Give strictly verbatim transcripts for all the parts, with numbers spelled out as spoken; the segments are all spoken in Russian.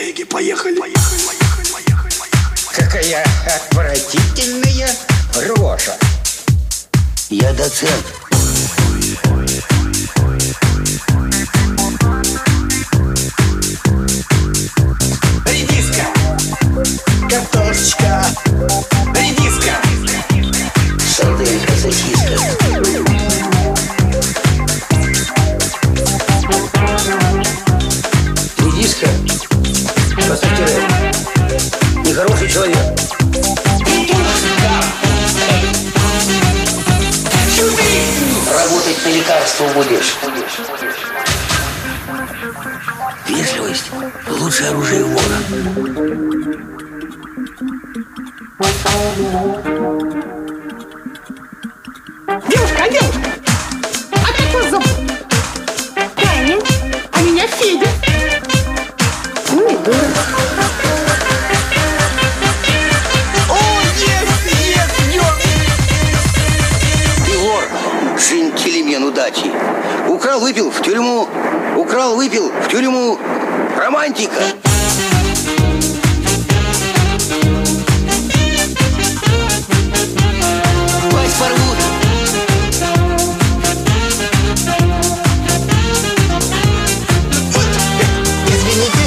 коллеги, поехали, поехали, поехали, поехали, поехали. Какая отвратительная рожа. Я доцент. Редиска, картошечка, редиска, Сарделька, сосиска. Редиска, поставьте рэп. Нехороший человек. Работать на лекарство будешь. Вежливость – лучшее оружие вора. Девушка, девушка, а как вас зовут? Таня, а меня Федя. Ну и дура. о, есть, есть, ёп! Ты вор, джентльмен удачи. Украл, выпил в тюрьму. Украл, выпил в тюрьму. Романтика. Вас порвут. Извините.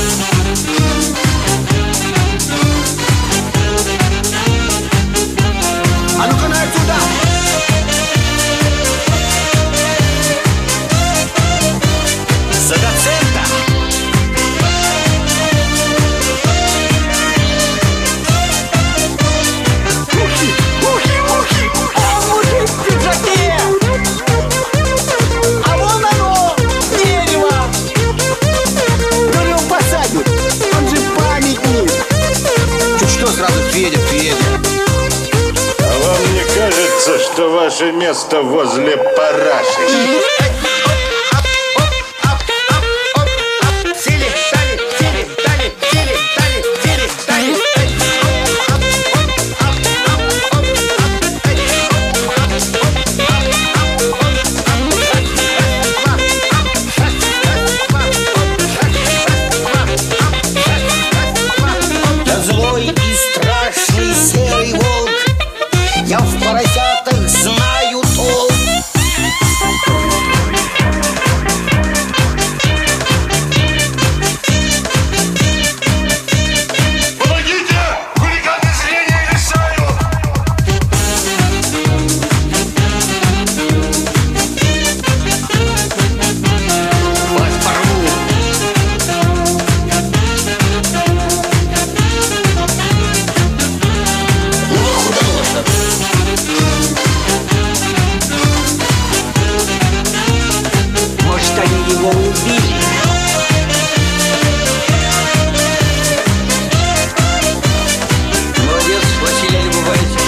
А ну-ка на отсюда! За доцента! Мухи! Мухи! Мухи! А мухи в пиджаке! А вон оно! Дерево! Ну его посадят! Он же памятник! Чуть что сразу Федя, Федя! А вам не кажется, что ваше место возле параши? Я злой и страшный серый волк. Я в поросятах знаю толк. Помогите! Хулиганы зрения лишают! Вас порву. Ну, художник. Может, они его убили? Молодец, Василий Любович.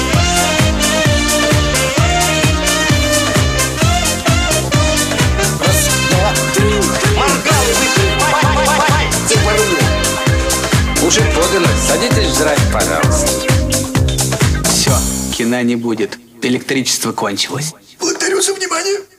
Раз, два, три. Моргалы выпили. И порву. Уже подано. Садитесь жрать, пожалуйста. Все, кино не будет. Электричество кончилось.